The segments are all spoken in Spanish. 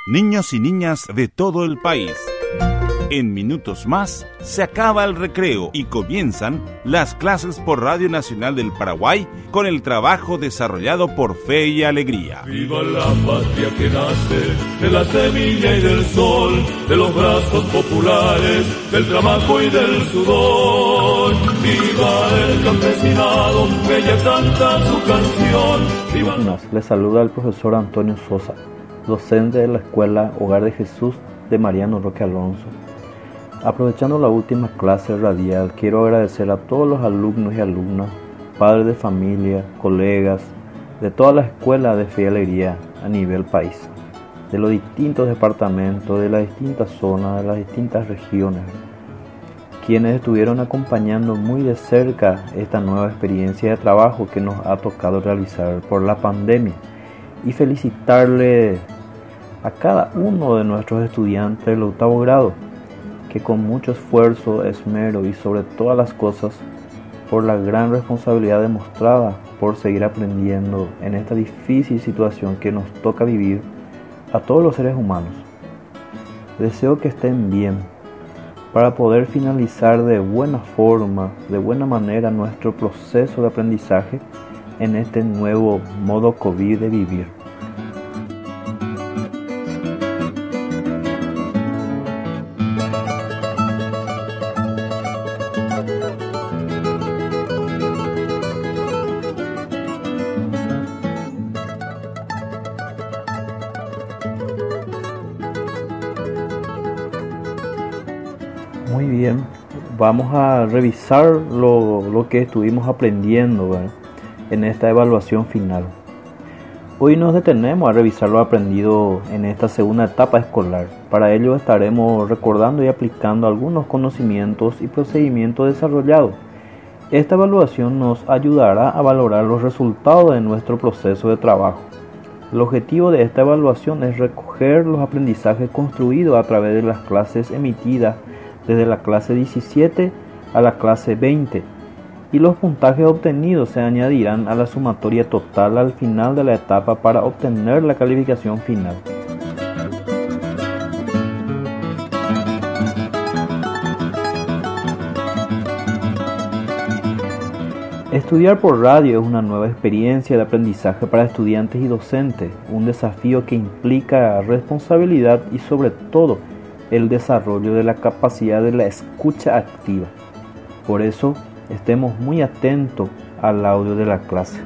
niños y niñas de todo el país. En minutos más se acaba el recreo y comienzan las clases por Radio Nacional del Paraguay con el trabajo desarrollado por Fe y Alegría. Viva la patria que nace de la semilla y del sol, de los brazos populares, del trabajo y del sudor. Viva el campesinado que ella canta su canción. Viva... Les saluda el profesor Antonio Sosa, docente de la Escuela Hogar de Jesús de Mariano Roque Alonso. Aprovechando la última clase radial, quiero agradecer a todos los alumnos y alumnas, padres de familia, colegas, de todas las escuelas de Fe y Alegría a nivel país, de los distintos departamentos, de las distintas zonas, de las distintas regiones, quienes estuvieron acompañando muy de cerca esta nueva experiencia de trabajo que nos ha tocado realizar por la pandemia, y felicitarle a cada uno de nuestros estudiantes del octavo grado, que con mucho esfuerzo, esmero y sobre todas las cosas, por la gran responsabilidad demostrada por seguir aprendiendo en esta difícil situación que nos toca vivir a todos los seres humanos. Deseo que estén bien para poder finalizar de buena forma, de buena manera nuestro proceso de aprendizaje en este nuevo modo COVID de vivir. Muy bien, vamos a revisar lo que estuvimos aprendiendo, ¿verdad?, en esta evaluación final. Hoy nos detenemos a revisar lo aprendido en esta segunda etapa escolar. Para ello estaremos recordando y aplicando algunos conocimientos y procedimientos desarrollados. Esta evaluación nos ayudará a valorar los resultados de nuestro proceso de trabajo. El objetivo de esta evaluación es recoger los aprendizajes construidos a través de las clases emitidas desde la clase 17 a la clase 20, y los puntajes obtenidos se añadirán a la sumatoria total al final de la etapa para obtener la calificación final. Estudiar por radio es una nueva experiencia de aprendizaje para estudiantes y docentes, un desafío que implica responsabilidad y sobre todo el desarrollo de la capacidad de la escucha activa. Por eso, estemos muy atentos al audio de la clase.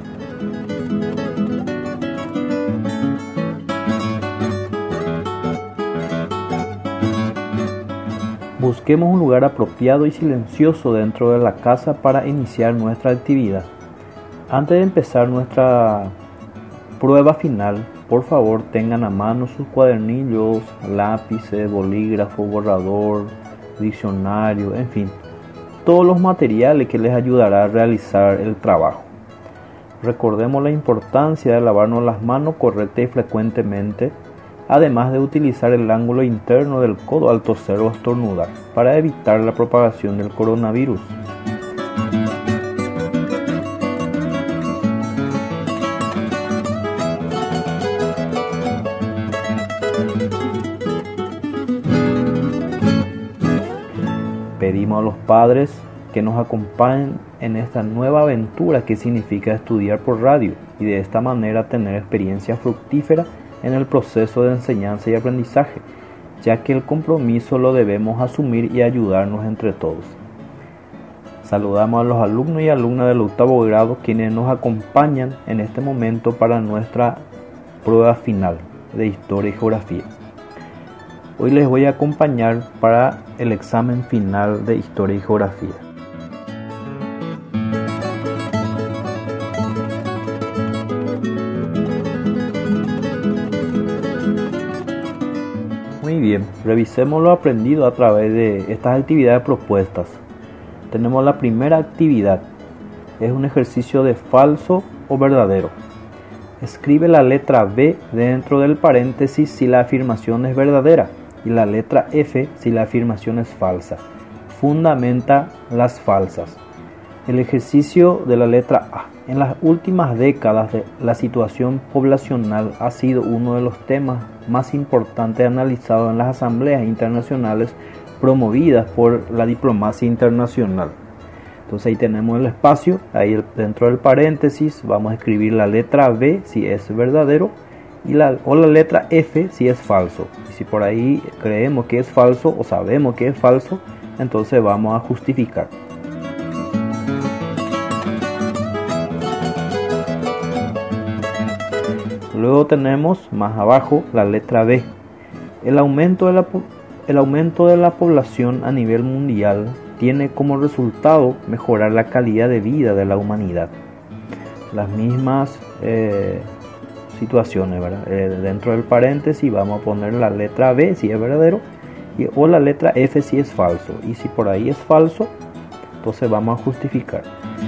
Busquemos un lugar apropiado y silencioso dentro de la casa para iniciar nuestra actividad. Antes de empezar nuestra prueba final, por favor tengan a mano sus cuadernillos, lápices, bolígrafo, borrador, diccionario, en fin, todos los materiales que les ayudará a realizar el trabajo. Recordemos la importancia de lavarnos las manos correcta y frecuentemente, además de utilizar el ángulo interno del codo al toser o estornudar para evitar la propagación del coronavirus. Pedimos a los padres que nos acompañen en esta nueva aventura que significa estudiar por radio y de esta manera tener experiencia fructífera en el proceso de enseñanza y aprendizaje, ya que el compromiso lo debemos asumir y ayudarnos entre todos. Saludamos a los alumnos y alumnas del octavo grado quienes nos acompañan en este momento para nuestra prueba final de Historia y Geografía. Hoy les voy a acompañar para el examen final de Historia y Geografía. Muy bien, revisemos lo aprendido a través de estas actividades propuestas. Tenemos la primera actividad, es un ejercicio de falso o verdadero. Escribe la letra B dentro del paréntesis si la afirmación es verdadera y la letra F si la afirmación es falsa. Fundamenta las falsas. El ejercicio de la letra A. En las últimas décadas la situación poblacional ha sido uno de los temas más importantes analizados en las asambleas internacionales promovidas por la diplomacia internacional. Entonces ahí tenemos el espacio, ahí dentro del paréntesis vamos a escribir la letra B si es verdadero o la letra F si es falso. Y si por ahí creemos que es falso o sabemos que es falso, entonces vamos a justificar. Luego tenemos más abajo la letra B. El aumento de la población a nivel mundial tiene como resultado mejorar la calidad de vida de la humanidad. Las mismas situaciones, ¿verdad? Dentro del paréntesis vamos a poner la letra B si es verdadero o la letra F si es falso. Y si por ahí es falso, entonces vamos a justificar.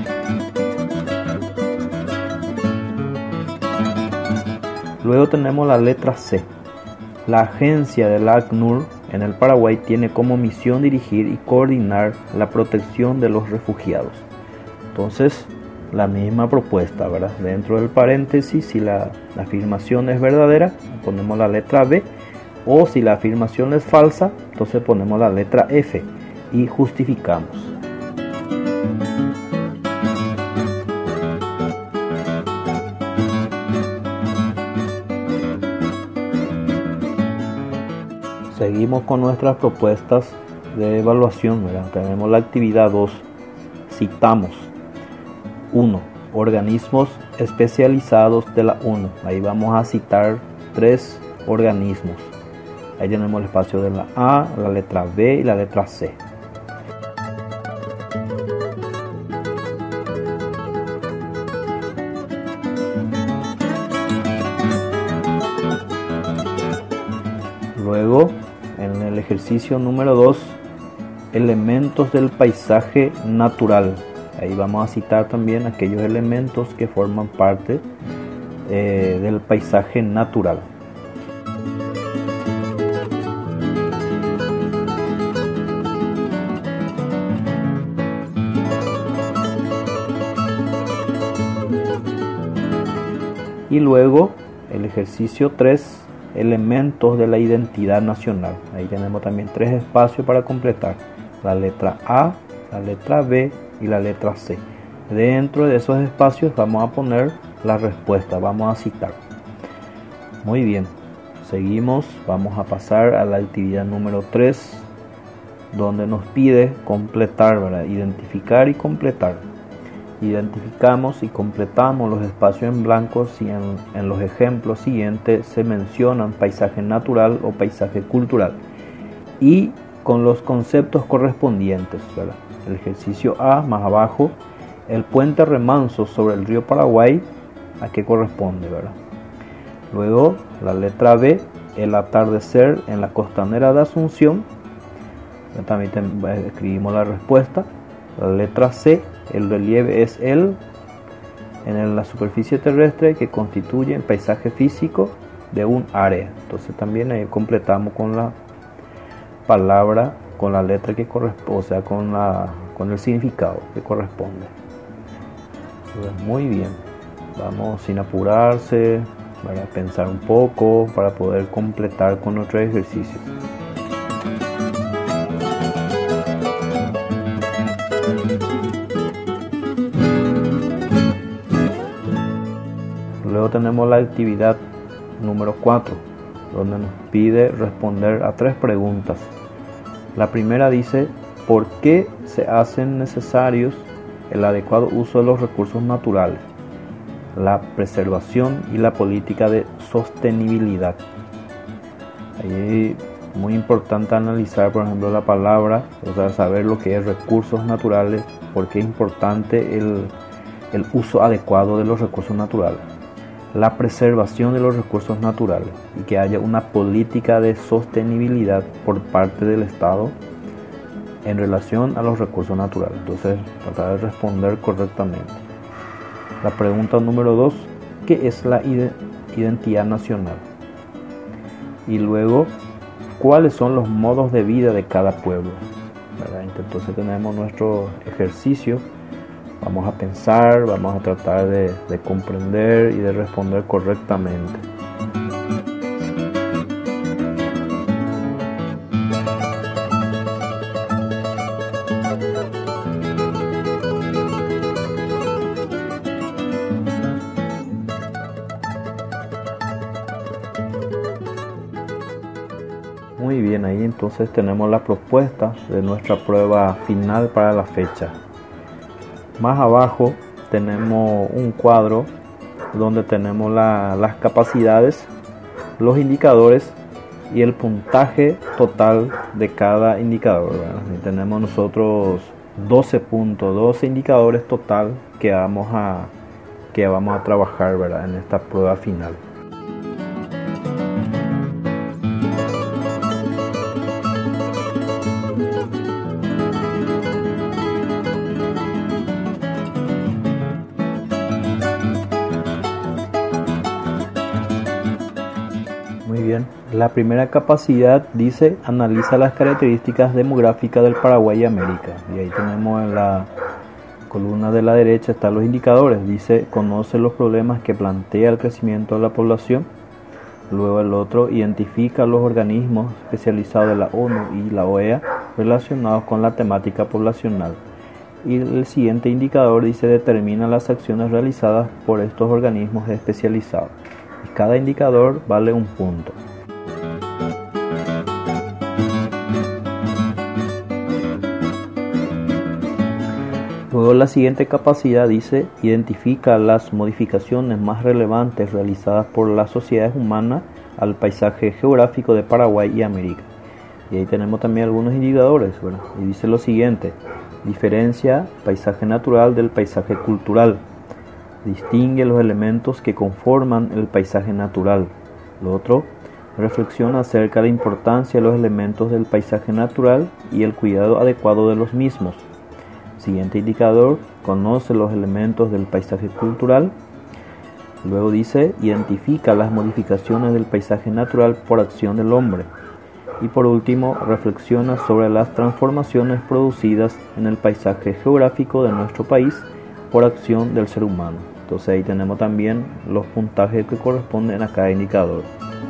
Luego tenemos la letra C. La agencia del ACNUR en el Paraguay tiene como misión dirigir y coordinar la protección de los refugiados. Entonces, la misma propuesta, ¿verdad? Dentro del paréntesis, si la afirmación es verdadera, ponemos la letra B, o si la afirmación es falsa, entonces ponemos la letra F y justificamos. Seguimos con nuestras propuestas de evaluación, ¿verdad? Tenemos la actividad 2, citamos. 1. Organismos especializados de la ONU. Ahí vamos a citar 3 organismos. Ahí tenemos el espacio de la A, la letra B y la letra C. Luego, en el ejercicio número 2, elementos del paisaje natural. Ahí vamos a citar también aquellos elementos que forman parte del paisaje natural. Y luego, el ejercicio 3, elementos de la identidad nacional. Ahí tenemos también 3 espacios para completar: la letra A, la letra B y la letra C. Dentro de esos espacios vamos a poner la respuesta, vamos a citar. Muy bien, seguimos, vamos a pasar a la actividad número 3, donde nos pide completar, ¿verdad? Identificar y completar. Identificamos y completamos los espacios en blanco si en los ejemplos siguientes se mencionan paisaje natural o paisaje cultural, y con los conceptos correspondientes, ¿verdad? El ejercicio A, más abajo, el puente remanso sobre el río Paraguay, ¿a qué corresponde, verdad? Luego, la letra B, el atardecer en la costanera de Asunción. También escribimos la respuesta. La letra C, el relieve es en la superficie terrestre que constituye el paisaje físico de un área. Entonces también ahí completamos con la palabra, con la letra que corresponde, o sea, con el significado que corresponde. Entonces, muy bien, vamos sin apurarse, para pensar un poco para poder completar con nuestros ejercicios. Luego tenemos la actividad número 4, donde nos pide responder a 3 preguntas. La primera dice: ¿por qué se hacen necesarios el adecuado uso de los recursos naturales, la preservación y la política de sostenibilidad? Ahí es muy importante analizar, por ejemplo, la palabra, o sea, saber lo que es recursos naturales, porque es importante el uso adecuado de los recursos naturales, la preservación de los recursos naturales y que haya una política de sostenibilidad por parte del Estado en relación a los recursos naturales. Entonces, tratar de responder correctamente. La pregunta número 2, ¿qué es la identidad nacional? Y luego, ¿cuáles son los modos de vida de cada pueblo? ¿Verdad? Entonces tenemos nuestro ejercicio Vamos a pensar, vamos a tratar de comprender y de responder correctamente. Muy bien, ahí entonces tenemos la propuesta de nuestra prueba final para la fecha. Más abajo tenemos un cuadro donde tenemos las capacidades, los indicadores y el puntaje total de cada indicador, ¿verdad? Y tenemos nosotros 12 puntos, 12 indicadores total que vamos a trabajar, ¿verdad?, en esta prueba final. Muy bien, la primera capacidad dice: analiza las características demográficas del Paraguay y América. Y ahí tenemos en la columna de la derecha están los indicadores. Dice: conoce los problemas que plantea el crecimiento de la población. Luego el otro: identifica los organismos especializados de la ONU y la OEA relacionados con la temática poblacional. Y el siguiente indicador dice: determina las acciones realizadas por estos organismos especializados. Y cada indicador vale un punto. Luego la siguiente capacidad dice: identifica las modificaciones más relevantes realizadas por las sociedades humanas al paisaje geográfico de Paraguay y América. Y ahí tenemos también algunos indicadores, ¿verdad? Y dice lo siguiente: diferencia paisaje natural del paisaje cultural. Distingue los elementos que conforman el paisaje natural. Lo otro: reflexiona acerca de la importancia de los elementos del paisaje natural y el cuidado adecuado de los mismos. Siguiente indicador: conoce los elementos del paisaje cultural. Luego dice: identifica las modificaciones del paisaje natural por acción del hombre. Y por último, reflexiona sobre las transformaciones producidas en el paisaje geográfico de nuestro país por acción del ser humano. Entonces ahí tenemos también los puntajes que corresponden a cada indicador.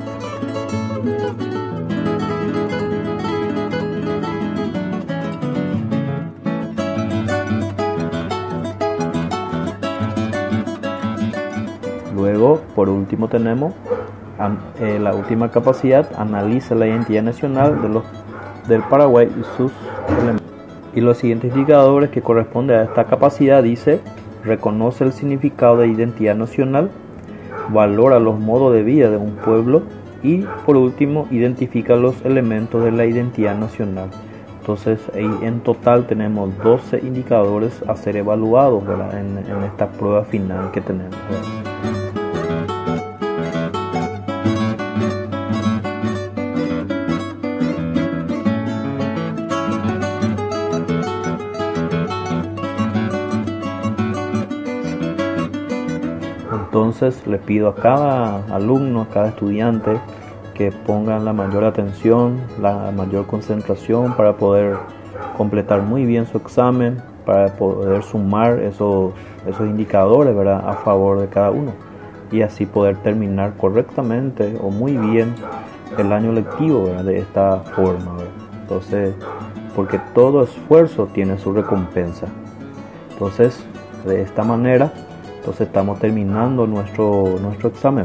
Luego, por último, tenemos la última capacidad: analiza la identidad nacional del Paraguay y sus elementos. Y los siguientes indicadores que corresponden a esta capacidad dice: reconoce el significado de identidad nacional, valora los modos de vida de un pueblo y, por último, identifica los elementos de la identidad nacional. Entonces, ahí en total tenemos 12 indicadores a ser evaluados, ¿verdad?, en esta prueba final que tenemos, ¿verdad? Entonces le pido a cada alumno, a cada estudiante, que pongan la mayor atención, la mayor concentración para poder completar muy bien su examen, para poder sumar esos indicadores, ¿verdad?, a favor de cada uno, y así poder terminar correctamente o muy bien el año lectivo, ¿verdad?, de esta forma, ¿verdad? Entonces, porque todo esfuerzo tiene su recompensa. Entonces, de esta manera, entonces estamos terminando nuestro examen.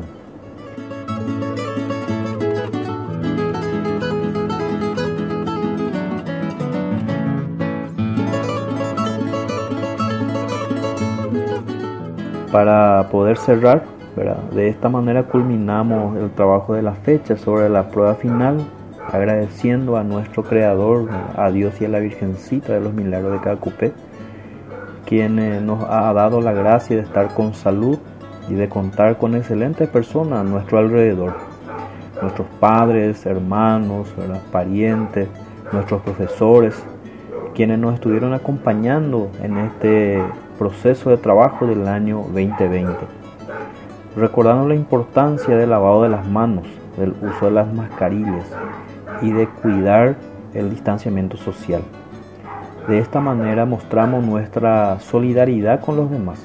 Para poder cerrar, ¿verdad?, de esta manera culminamos el trabajo de la fecha sobre la prueba final, agradeciendo a nuestro Creador, a Dios y a la Virgencita de los Milagros de Cacupé, quien nos ha dado la gracia de estar con salud y de contar con excelentes personas a nuestro alrededor. Nuestros padres, hermanos, ¿verdad?, parientes, nuestros profesores, quienes nos estuvieron acompañando en este proceso de trabajo del año 2020. Recordando la importancia del lavado de las manos, del uso de las mascarillas y de cuidar el distanciamiento social. De esta manera mostramos nuestra solidaridad con los demás.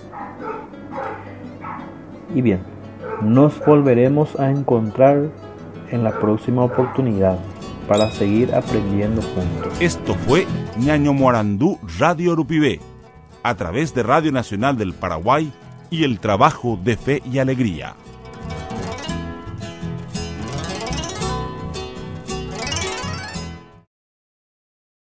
Y bien, nos volveremos a encontrar en la próxima oportunidad para seguir aprendiendo juntos. Esto fue Ñaño Morandú Radio Urupibé, a través de Radio Nacional del Paraguay y el trabajo de fe y alegría.